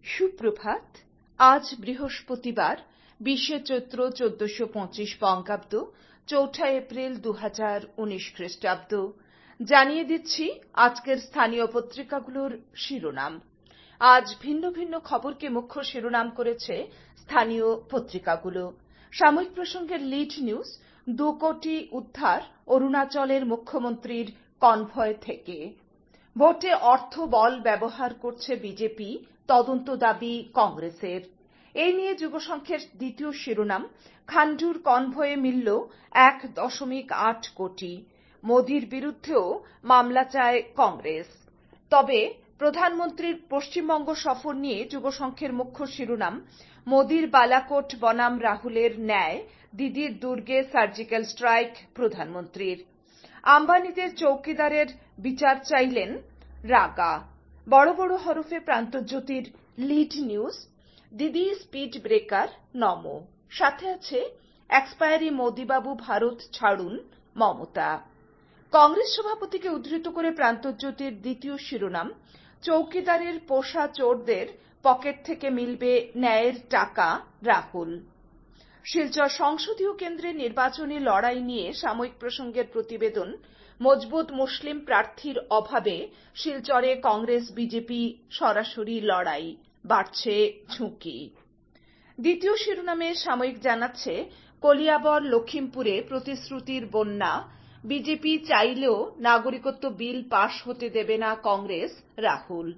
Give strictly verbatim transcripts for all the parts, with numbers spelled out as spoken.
সুপ্রভাত। আজ বৃহস্পতিবার বিশে চৈত্র চোদ্দশো পঁচিশ বঙ্গাব্দ, চৌঠা এপ্রিল দু হাজার উনিশ খ্রিস্টাব্দ। জানিয়ে দিচ্ছি আজকের স্থানীয় পত্রিকাগুলোর শিরোনাম। আজ ভিন্ন ভিন্ন খবরকে মুখ্য শিরোনাম করেছে স্থানীয় পত্রিকাগুলো। সাময়িক প্রসঙ্গের লিড নিউজ, দু কোটি উদ্ধার অরুণাচলের মুখ্যমন্ত্রীর কনভয় থেকে। ভোটে অর্থ বল ব্যবহার করছে বিজেপি, তদন্ত দাবি কংগ্রেসের। এই নিয়ে যুবসংঘের দ্বিতীয় শিরোনাম, খান্ডুর কনভয়ে মিলল এক দশমিক আট কোটি। মোদির বিরুদ্ধেও মামলা চায় কংগ্রেস। তবে প্রধানমন্ত্রীর পশ্চিমবঙ্গ সফর নিয়ে যুবসংঘের মুখ্য শিরোনাম, মোদির বালাকোট বনাম রাহুলের ন্যায়, দিদির দুর্গে সার্জিক্যাল স্ট্রাইক প্রধানমন্ত্রীর। আম্বানিদের চৌকিদারের বিচার চাইলেন রাগা। বড় বড় হরফে প্রান্তজ্যোতির লিড নিউজ, দিদি স্পিড ব্রেকার নমো। সাথে আছে এক্সপায়ারি মোদিবাবু ভারত ছাড়ুন মমতা। কংগ্রেস সভাপতিকে উদ্ধৃত করে প্রান্তজ্যোতির দ্বিতীয় শিরোনাম, চৌকিদারের পোষা চোরদের পকেট থেকে মিলবে ন্যায়ের টাকা রাহুল। শিলচর সংসদীয় কেন্দ্রে নির্বাচনী লড়াই নিয়ে সাময়িক প্রসঙ্গের প্রতিবেদন, মজবুত মুসলিম প্রার্থীর অভাবে শিলচরে কংগ্রেস বিজেপি সরাসরি লড়াই, বাড়ছে ঝুঁকি। দ্বিতীয় শিরোনামে সাময়িক জানাচ্ছে, কলিয়াবর লখিমপুরে প্রতিশ্রুতির বন্যা, বিজেপি চাইলেও নাগরিকত্ব বিল পাশ হতে দেবে না কংগ্রেস রাহুল।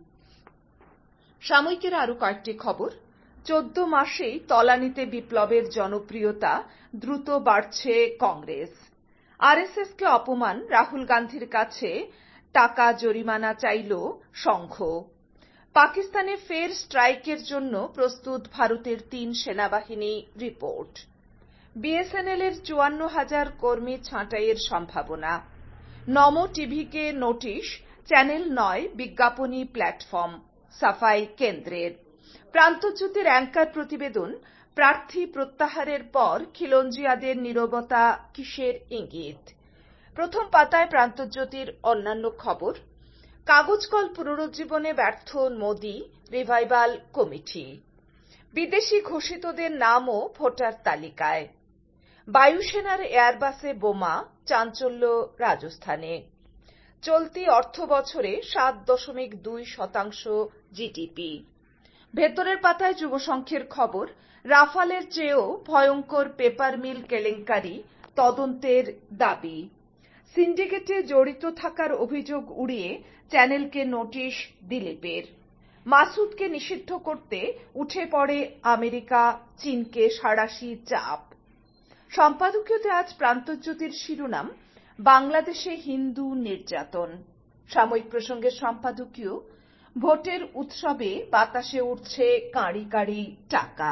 সাময়িকের আরও কয়েকটি খবর। চোদ্দ মাসেই তলানিতে বিপ্লবের জনপ্রিয়তা, দ্রুত বাড়ছে কংগ্রেস। আরএসএসকে অপমান, রাহুল গান্ধীর কাছে টাকা জরিমানা চাইল সংঘ। পাকিস্তানে ফের স্ট্রাইকের জন্য প্রস্তুত ভারতের তিন সেনাবাহিনী রিপোর্ট। বিএসএনএল এর চুয়ান্ন হাজার কর্মী ছাঁটাইয়ের সম্ভাবনা। নমো টিভিকে নোটিশ, চ্যানেল নয় বিজ্ঞাপনী প্ল্যাটফর্ম, সাফাই কেন্দ্রের। প্রান্তজ্যোতির অ্যাঙ্কার প্রতিবেদন, প্রার্থী প্রত্যাহারের পর খিলঞ্জিয়াদের নীরবতা কিসের ইঙ্গিত। প্রথম পাতায় প্রান্তজ্যোতির অন্যান্য খবর। কাগজকল পুনরুজ্জীবনে ব্যর্থ মোদি, রিভাইভাল কমিটি। বিদেশি ঘোষিতদের নামও ভোটার তালিকায়। বায়ুসেনার এয়ারবাসে বোমা, চাঞ্চল্য রাজস্থানে। চলতি অর্থ বছরে সাত দশমিক দুই শতাংশ জিডিপি। ভেতরের পাতায় যুবসংঘের খবর, রাফালের চেয়েও ভয়ঙ্কর পেপার মিল কেলেঙ্কারি, তদন্তের দাবি। সিন্ডিকেটে জড়িত থাকার অভিযোগ উড়িয়ে চ্যানেলকে নোটিশ দিলীপের। মাসুদকে নিষিদ্ধ করতে উঠে পড়ে আমেরিকা, চীনকে সাঁড়াশি চাপ। সম্পাদকীয়তে আজ প্রান্তজ্যোতির শিরোনাম, বাংলাদেশে হিন্দু নির্যাতন। সাময়িক প্রসঙ্গের সম্পাদকীয়, ভোটের উৎসবে বাতাসে উঠছে কাঁড়ি কাঁড়ি টাকা।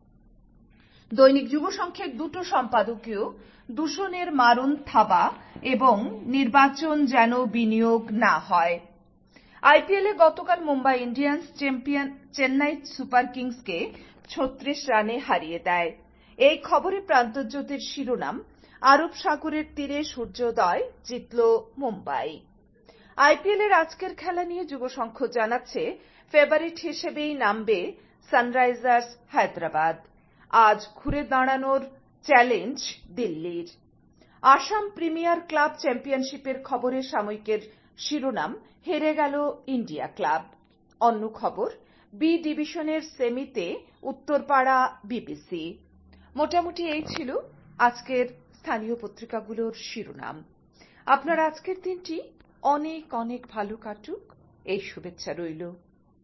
দৈনিক যুবসংঘের দুটো সম্পাদকীয়, দূষণের মারণ থাবা এবং নির্বাচন যেন বিনিয়োগ না হয়। আইপিএলে গতকাল Mumbai Indians champion Chennai super কিংসকে ছত্রিশ রানে হারিয়ে দেয়। এই খবরে প্রান্তজ্যোতির শিরোনাম, আরব সাগরের তীরে সূর্যোদয়, জিতল মুম্বাই। আইপিএলের আজকের খেলা নিয়ে যুবসংঘ জানাচ্ছে, ফেভারিট হিসেবেই নামবে সানরাইজার্স হায়দ্রাবাদ। আজ ঘুরে দাঁড়ানোর চ্যালেঞ্জ দিল্লির। আসাম প্রিমিয়ার ক্লাব চ্যাম্পিয়নশিপের খবরে সাময়িকের শিরোনাম, হেরে গেল ইন্ডিয়া ক্লাব। অন্য খবর, বি ডিভিশনের সেমিতে উত্তরপাড়া বিবিসি। মোটামুটি এই ছিল আজকের স্থানীয় পত্রিকাগুলোর শিরোনাম। আপনার আজকের দিনটি অনেক অনেক ভালো কাটুক, এই শুভেচ্ছা রইল।